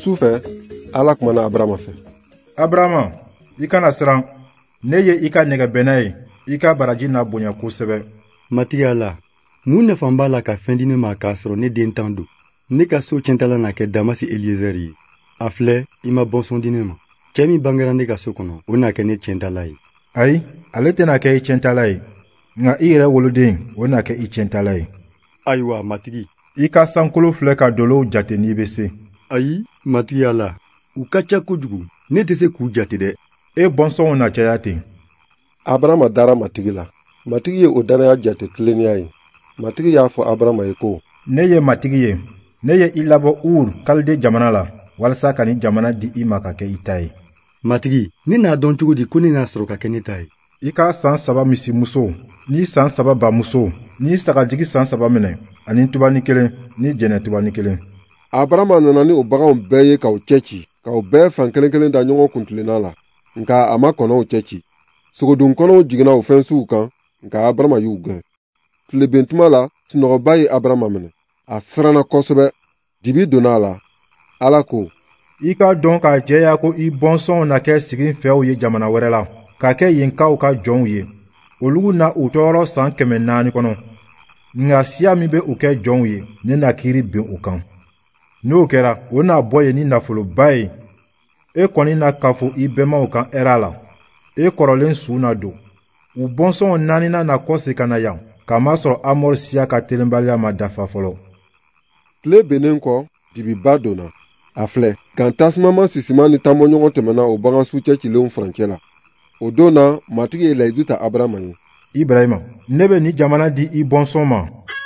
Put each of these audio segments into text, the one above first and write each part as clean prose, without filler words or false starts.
Sufɛ Ala kumana Abrahama fɛ. Abrahama, I kana siran. Ne ye I ka nɛgɛbɛnna ye, I ka baraji n'a bonya kosɛbɛ. Matigi Ala, mun nafa b'a la ka fɛn di ne ma k'a sɔrɔ ne den tan don? Ne ka so cɛntala na kɛ Damasi Eliezer ye. A filɛ, I ma bɔnsɔn di ne ma. Cɛ min bangera ne ka so kɔnɔ, o na kɛ ne cɛntala ye. Ayi, ale tɛna kɛ I cɛntala ye. Nka I yɛrɛ woloden, o na kɛ I cɛntala ye. Ayiwa, Matigi. I ka sankolo filɛ ka dolow jate n'i bɛ se. Ayi, Matigi Ala, u ka ca kojugu. Ne tɛ se k'u jate dɛ. E bɔnsɔnw na caya ten. Abrahama dara matigi la. Matigi ye o danaya jate tilennenya ye. Matigi y'a fɔ Abrahama ye ko, ne ye matigi ye. Ne ye I labɔ Ur Kalide jamana la, walasa ka ni jamana di I ma ka kɛ I ta ye. Matigi, ne n'a dɔn cogo di ko ne n'a sɔrɔ ka kɛ ne ta ye? I ka san 3 misimuso, ni san 3 bamuso, ni sagajigi san 3 minɛ, ani tubani 1, ni jɛnɛ tubani 1. Abrahama nana ni o baganw bɛɛ ye k'aw cɛci, k'aw bɛɛ fan kelen kelen da ɲɔgɔn kuntilenna la. Nka a ma kɔnɔw cɛci. Sogodun kɔnɔw jiginna o fɛn sugu kan, nka Abrahama y'u gɛn. Tileben tuma la, sunɔgɔba ye Abrahama minɛ. A siranna kosɛbɛ. Dibi donna a la. Ala ko, I ka dɔn k'a jɛya ko I bɔnsɔnw na kɛ sigi fɛw ye jamana wɛrɛ la, k'a kɛ yenkaw ka jɔnw ye. Olugu na u tɔɔrɔ san 400 kɔnɔ. Nka siya min bɛ u kɛ jɔnw ye, ne na kiiri bin u kan. N'o kɛra, o na bɔ ye ni nafoloba ye. E kɔni na kafo I bɛnmaw kan hɛrɛ la. E kɔrɔlen su na don. U bɔnsɔnw 4 na kɔse ka na yan, k'a ma sɔrɔ Amor siya ka telenbaliya ma dafa fɔlɔ. tile bennen kɔ, dibiba donna. A filɛ, kan tasumama sisima ni taamɔɲɔgɔn tɛmɛna o bagan su cɛcilenw furancɛ la. O don na, matigi ye layidu ta Abrahama ye. Ibrahima, ne bɛ ni jamana di I bɔnsɔn ma.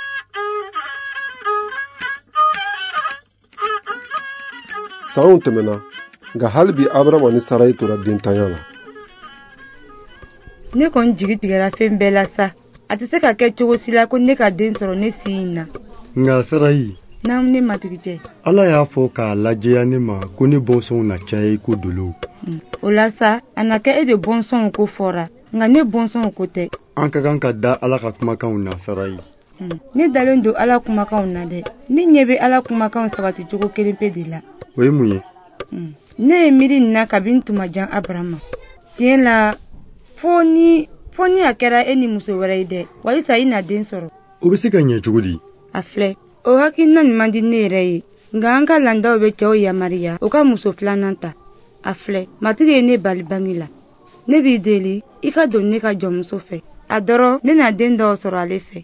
Sanw tɛmɛna, nka hali bi Abrahama ni Sarayi tora dentanya la. Ne kɔni jigi tigɛra fɛn bɛɛ la sa. A tɛ se ka kɛ cogo si la ko ne ka den sɔrɔ ne si in na. Nka Sarayi, n'aw ne matigi cɛ. Ala y'a fɔ k'a lajɛya ne ma ko ne bɔnsɔnw na caya I ko dolow. O la sa, a na kɛ e de bɔnsɔnw ko fɔra, nka ne bɔnsɔnw ko tɛ. An ka kan ka da Ala ka kumakanw na, Sarayi. Ne dalen don Ala kumakanw na dɛ. Ne ɲɛ bɛ Ala kumakanw sabati cogo kelen pe de la. O ye mun ye? Ne ye miiri nin na kabini tuma jan Abrahama. Tiɲɛ la, fo ni a kɛra e ni muso wɛrɛ ye dɛ, walisa I na den sɔrɔ. O bɛ se ka ɲɛ cogo di? A filɛ, o hakilina nin man di ne yɛrɛ ye, nka an ka landaw bɛ cɛw yamariya o ka muso 2nan ta. A filɛ, matigi ye ne bali bangi la. Ne b'i deli, I ka don ne ka jɔnmuso fɛ. A dɔrɔn ne na den dɔw sɔrɔ ale fɛ.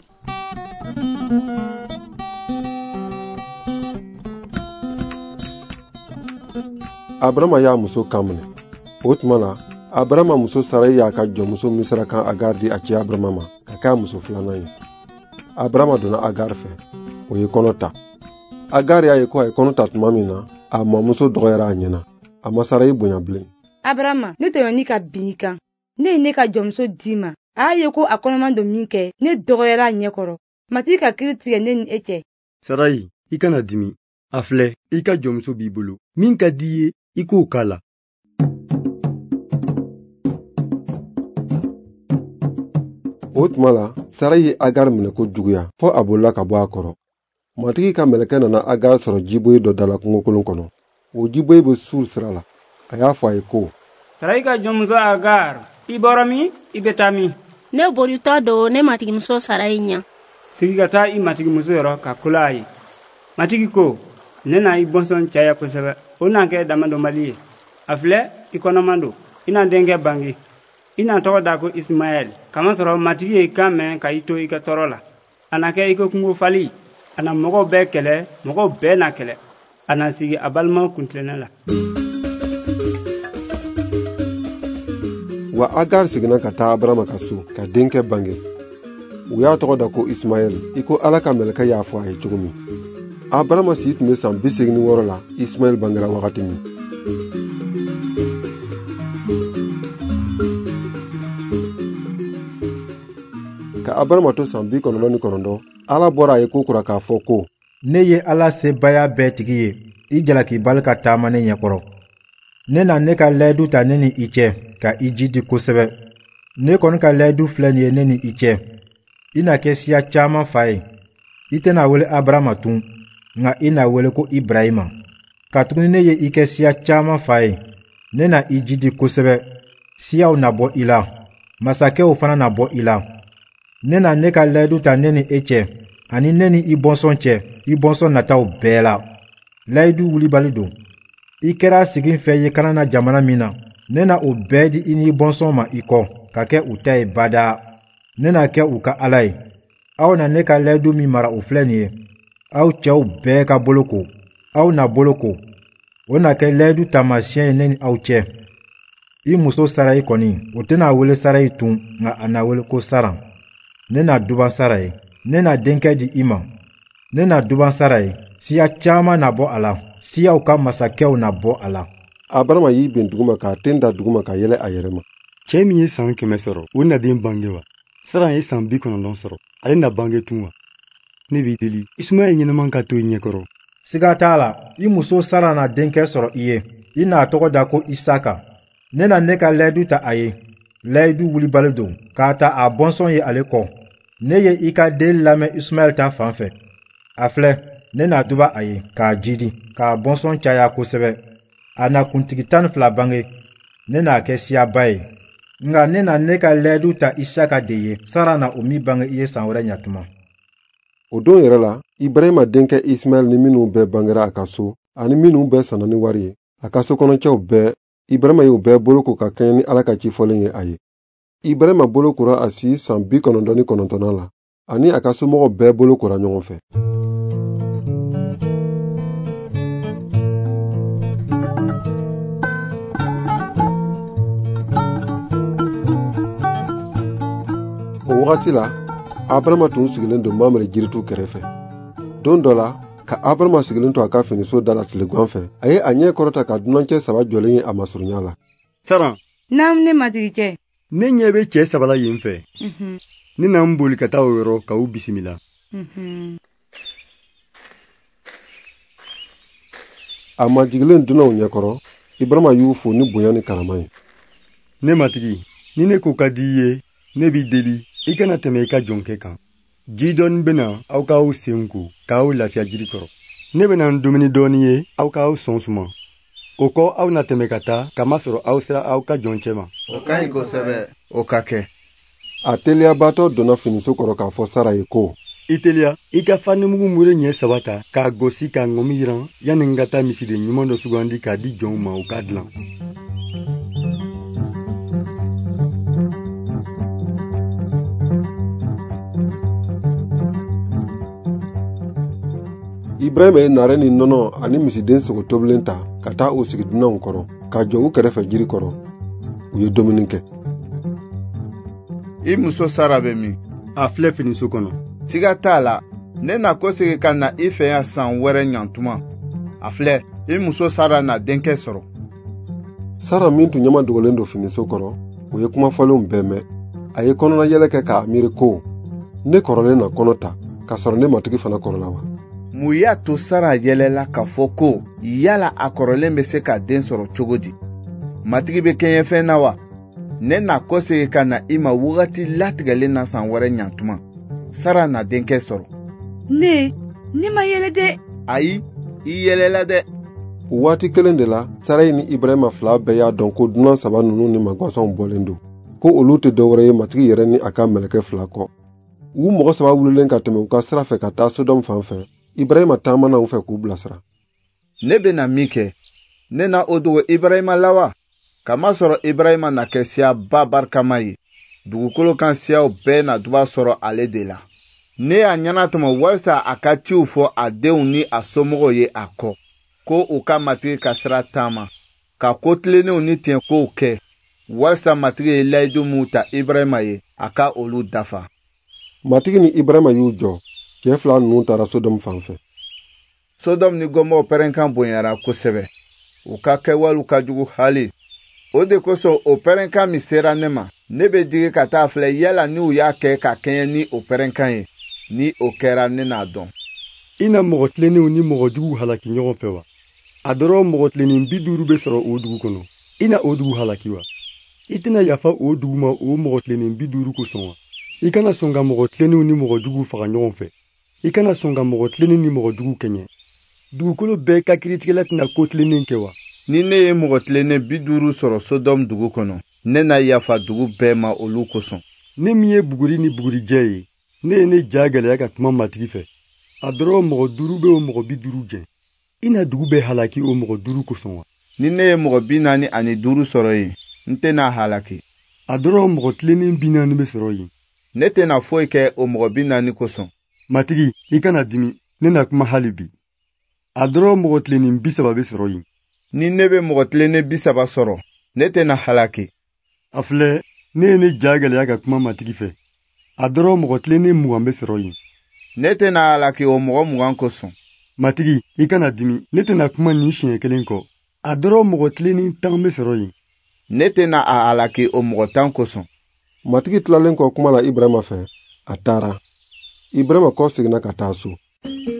Abrahama y'a muso kan minɛ. O tuma na, Abrahama muso Sarayi y'a ka jɔnmuso Misirakan Agar di a cɛ Abrahama ma ka kɛ a muso 2nan ye. Abrahama donna Agar fɛ. O ye kɔnɔ ta. Agar y'a ye ko a ye kɔnɔ ta tuma min na, a mɔmuso dɔgɔyara a ɲɛna. A ma Sarayi bonya bilen. Abrahama, ne tɛmɛ ni ka bin I kan. Ne ye ne ka jɔnmuso d'i ma. A y'a ye ko a kɔnɔman don min kɛ, ne dɔgɔyara a ɲɛkɔrɔ. Matigi ka kiiri tigɛ ne ni e cɛ. Sarayi, I kana dimi. A filɛ, I ka jɔnmuso b'i bolo. Min ka di ye, I k'o k'a la. O tuma la, Sarayi ye Agar minɛ ko juguya fɔ a bolila ka bɔ a kɔrɔ. Matigi ka mɛlɛkɛ nana Agar sɔrɔ jiboye dɔ dala kungokolon kɔnɔ. O jiboye bɛ Sur sira la. A y'a fɔ a ye ko, Sarayi ka jɔnmuso Agar, I bɔra min? I bɛ taa min? Ne bolitɔ don ne matigimuso Sarayi ɲɛ. Sigi ka taa I matigimuso yɔrɔ ka kula a ye. Matigi ko, ne na I bɔnsɔn caya kosɛbɛ. O na kɛ damadɔnbali ye. A filɛ, I kɔnɔman don. I na denkɛ bange. I na tɔgɔ da ko Ismaɛl. Kamasɔrɔ matigi ye I kan mɛn ka I to I ka tɔɔrɔ la. A na kɛ I ko kungo fali. A na mɔgɔw bɛɛ kɛlɛ, mɔgɔw bɛɛ na kɛlɛ. A na sigi a balimaw kuntilenna la. Wa Agar seginna ka taa Abrahama ka so ka denkɛ bange. U y'a tɔgɔ da ko Ismaɛl, I ko Ala ka mɛlɛkɛ y'a fɔ a ye cogo min. Abrahama si tun bɛ san 86 la, Ismaɛl bangera wagati min. Ka Abrahama to san 99, Ala bɔra a ye ko kura k'a fɔ ko, ne ye Ala sebaya bɛɛ tigi ye, I jalaki bali ka taama ne ɲɛkɔrɔ. Ne na ne ka layidu ta ne ni I cɛ, ka I jidi kosɛbɛ. Ne kɔni ka layidu filɛ nin ye ne ni I cɛ. I na kɛ siya caman fa ye. I tɛna wele Abrahama tun, nka I na wele ko Ibrahima. Katuguni ne ye i kɛ siya caaman fa ye, ne na i jidi kosɛbɛ. Siyaw na bɔ i la, masakɛw fana na bɔ i la. Ne na ne ka layidu ta ne ni e cɛ, ani ne ni i bɔnsɔn cɛ, i bɔnsɔn nataw bɛɛ la. Layidu wulibali don. I kɛra sigi fɛ ye kana na jamana min na, ne na o bɛɛ di i ni bɔnsɔn ma i kɔ, ka kɛ u ta ye badaa. Ne na kɛ u ka Ala ye. Aw na ne ka layidu min mara o filɛ nin ye. Aw cɛw bɛɛ ka boloko. Aw na boloko. O na kɛ layidu taamasiyɛn ye ne ni aw cɛ. I muso Sara ye kɔni, o tɛna wele Sara ye tun, nka a na wele ko Saran. Ne na duban Sara ye. Ne na denkɛ di i ma. Ne na duban Sara ye. Siya caaman na bɔ a la. Siyaw ka masakɛw na bɔ a la. Abrahama y'i ben duguma k'a ten da duguma ka yɛlɛ a yɛrɛ ma. Cɛ min ye san 100 sɔrɔ, o na den bange wa? Saran ye san 90 sɔrɔ, ale na bange tun wa? Ne b'i deli, Ismaɛl ɲɛnaman ka to i ɲɛkɔrɔ. Siga t'a la, i muso Sara na denkɛ sɔrɔ i ye. I n'a tɔgɔ da ko Isaka. Ne na ne ka layidu ta a ye. Layidu wulibali don, k'a ta a bɔnsɔn ye ale kɔ. Ne ye i ka den lamɛn Ismaɛl ta fan fɛ. A filɛ, ne na duba a ye, k'a jidi, k'a bɔnsɔn caya kosɛbɛ. A na kuntigi 12 bange. Ne n'a kɛ siyaba ye. Nka ne na ne ka layidu ta Isaka de ye. Sara na o min bange i ye san wɛrɛ ɲatuma. O don yɛrɛ la, Ibrahima denkɛ Ismaɛl ni minnu bɛɛ bangera a ka so, ani minnu bɛɛ sanna ni wari ye, a ka sokɔnɔcɛw bɛɛ, Ibrahima y'u bɛɛ boloko ka kɛɲɛ ni Ala ka ci fɔlen ye a ye. Ibrahima bolokora a si san 99 la, ani a ka somɔgɔw bɛɛ bolokora ɲɔgɔn fɛ. O wagati la, Abrahama tun sigilen don Mamre jiritu kɛrɛfɛ. Don dɔ la, ka Abrahama sigilen to a ka finiso da la tilegan fɛ, a ye a ɲɛ kɔrɔta ka dunancɛ 3 jɔlen ye a masurunya la. Saran, Naam ne matigi cɛ. ne ɲɛ bɛ cɛ 3 la yen fɛ. Ne na n boli ka taa o yɔrɔ ka u bisimila. A majigilen dunanw ɲɛkɔrɔ, Ibrahima y'u fo ni bonya ni karama ye. Ne matigi, ni ne ko ka di i ye, ne b'i deli, i kana tɛmɛ i ka jɔnkɛ kan. Ji dɔɔni bɛna aw k'aw sen ko k'aw lafiya jiri kɔrɔ. Ne bɛna n dumuni dɔɔni ye aw k'aw sɔn suma. O kɔ aw na tɛmɛ ka taa, kamasɔrɔ aw sera aw ka jɔncɛ ma. O ka ɲi kosɛbɛ, o ka kɛ. A teliyabaatɔ donna finiso kɔrɔ k'a fɔ Sara ye ko, I teliya, i ka fanimugu mure ɲɛ 3 ta k'a gosi k'a ŋɔmi yiran yanni n ka taa misiden ɲuman dɔ sugandi k'a di jɔnw ma u k'a dilan. Ibrahima ye nare ni nɔnɔ ani misiden sogo tobilen ta ka taa o sigi dunanw kɔrɔ, ka jɔ u kɛrɛfɛ jiri kɔrɔ. U ye dumuni kɛ. I muso Sara bɛ min? A filɛ finiso kɔnɔ. Siga t'a la, ne na kosegi ka na i fɛ yan san wɛrɛ ɲantuma. A filɛ, i muso Sara na denkɛ sɔrɔ. Sara min tun ɲɛma dogolen don finiso kɔrɔ, o ye kumafɔlenw bɛɛ mɛn. A ye kɔnɔna yɛlɛ kɛ k'a miiri ko, ne kɔrɔlen na kɔnɔ ta, k'a sɔrɔ ne matigi fana kɔrɔla wa. Mun y'a to Sara yɛlɛla k'a fɔ ko yala a kɔrɔlen bɛ se ka den sɔrɔ cogo di? Matigi bɛ kɛɲɛ fɛn na wa? Ne na kosegi ka na i ma wagati latigɛlen na san wɛrɛ ɲantuma. Sara na denkɛ sɔrɔ. Ne ma yɛlɛ dɛ. Ayi, i yɛlɛla dɛ. O waati kelen de la, Sara ni Ibrahima 2 bɛɛ y'a dɔn ko dunan 3 ninnu ni magwasanw bɔlen don, ko olu tɛ dɔwɛrɛ ye matigi yɛrɛ ni a ka mɛlɛkɛ 2 kɔ. U mɔgɔ 3 wulilen ka tɛmɛ u ka sira fɛ ka taa Sodom fan fɛ. Ibrahima taamana u fɛ k'u bilasira. Ne bɛna min kɛ, ne na o dogo Ibrahima la wa? Kamasɔrɔ Ibrahima na kɛ siyaba barikama ye. Dugukolo kan siyaw bɛɛ na duba sɔrɔ ale de la. Ne y'a ɲɛna tɛmɛ walisa a ka ciw fɔ a denw ni a somɔgɔw ye a kɔ, ko u ka matigi ka sira taama, ka ko tilennenw ni tiɲɛkow kɛ, walisa matigi ye layidu mun ta Ibrahima ye, a ka olu dafa. Matigi ni Ibrahima y'u jɔ, cɛ 2 ninnu taara Sodom fan fɛ. Sodom ni Gomɔrɔ pɛrɛnkan bonyara kosɛbɛ. U ka kɛwalew ka jugu hali. O de kosɔn o pɛrɛnkan min sera ne ma, ne bɛ jigi ka taa filɛ yala ni u y'a kɛ ka kɛɲɛ ni o pɛrɛnkan ye. Ni o kɛra ne n'a dɔn. I na mɔgɔ tilennenw ni mɔgɔ juguw halaki ɲɔgɔn fɛ wa? A dɔrɔn mɔgɔ tilennen 50 bɛ sɔrɔ o dugu kɔnɔ. I na o dugu halaki wa? I tɛna yafa o dugu ma o mɔgɔ tilennen 50 kosɔn wa? I kana sɔn ka mɔgɔ tilennenw ni mɔgɔ juguw faga ɲɔgɔn fɛ. I kana sɔn ka mɔgɔ tilennen ni mɔgɔ juguw kɛɲɛ. dugukolo bɛɛ ka kiritigɛla tɛna ko tilennen kɛ wa? Ni ne ye mɔgɔ tilennen 50 sɔrɔ Sodom dugu kɔnɔ, ne na yafa dugu bɛɛ ma olu kosɔn. Ne min ye buguri ni bugurijɛ ye, ne ye ne ja gɛlɛya ka kuma matigi fɛ. A dɔrɔn mɔgɔ 5 bɛ o mɔgɔ 50 jɛn. I na dugu bɛɛ halaki o mɔgɔ 5 kosɔn wa? Ni ne ye mɔgɔ 45 sɔrɔ yen, n tɛna halaki. A dɔrɔn mɔgɔ tilennen 40 bɛ sɔrɔ yen. Ne tɛna foyi kɛ o mɔgɔ 40 kosɔn. Matigi, I kana dimi, ne na kuma hali bi. A dɔrɔn mɔgɔ tilennen 30 bɛ sɔrɔ yen. Ni ne bɛ mɔgɔ tilennen 30 sɔrɔ, ne tɛna halaki. A filɛ, ne ye ne ja gɛlɛya ka kuma matigi fɛ. A dɔrɔn mɔgɔ tilennen 20 bɛ sɔrɔ yen. Ne tɛna halaki o mɔgɔ 20 kosɔn. Matigi, I kana dimi, ne tɛna kuma nin siɲɛ kelen kɔ. A dɔrɔn mɔgɔ tilennen 10 bɛ sɔrɔ yen. Ne tɛna a halaki o mɔgɔ 10 kosɔn. Matigi tilalen kɔ kuma la Ibrahima fɛ, a taara. Ibrahima kɔ seginna ka taa so.